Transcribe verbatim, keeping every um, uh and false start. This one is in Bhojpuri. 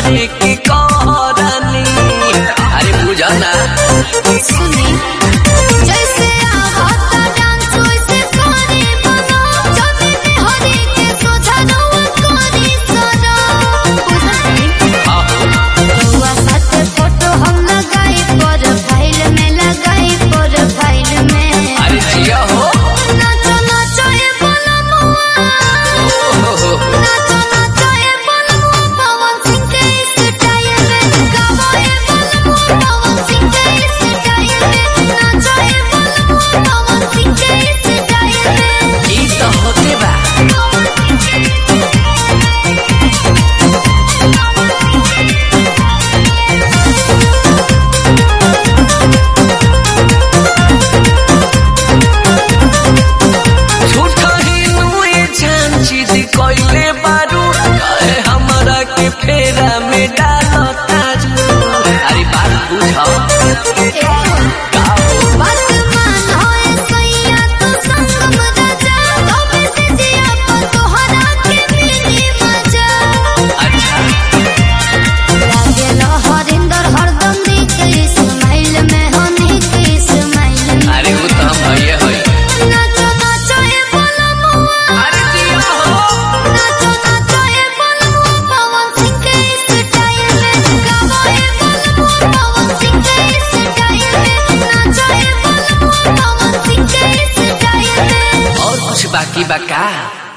करे के करानी। अरे बुझा ना सुनी जैसे आवता डांस वैसे करे बनो जब में हरे के सोझा नवा करी सरो बुझाई हुआ साथ फोटो हम लगाई प्रोफाइल में लगाई प्रोफाइल में। अरे जिया हो नाचो नाचो ए बोला मुआ नाचो नाचो ए बोला मुआ पवन सिंह के स्टाइल में गाओ ए बोला मुआ पवन सिंह के स्टाइल में नाचो ए बोला मुआ पवन सिंह के स्टाइल में। ई तो होते बा झूठा ही नुए झांची दी कोइले बारू कहे हमरा के फेरा में डालो ताजू। अरे बात बुझा बात मान होए सैया तो संगम राजा तबे से जिया पर तोहरा के मिली मजा। अच्छा लागेला हरिंदर हरदम के स्माइल में हनी के स्माइल में। अरे वो तो हम भैया है। नाचो नाचो ए बोला मुआ अरे जिया हो नाचो नाचो ए बोला मुआ पवन सिंह के स्टाइल में गाओ ए बोला मुआ पवन सिंह के स्टाइल में नाचो ए बोला मुआ पवन सिंह के स्टाइल में। और कुछ बाकी बका।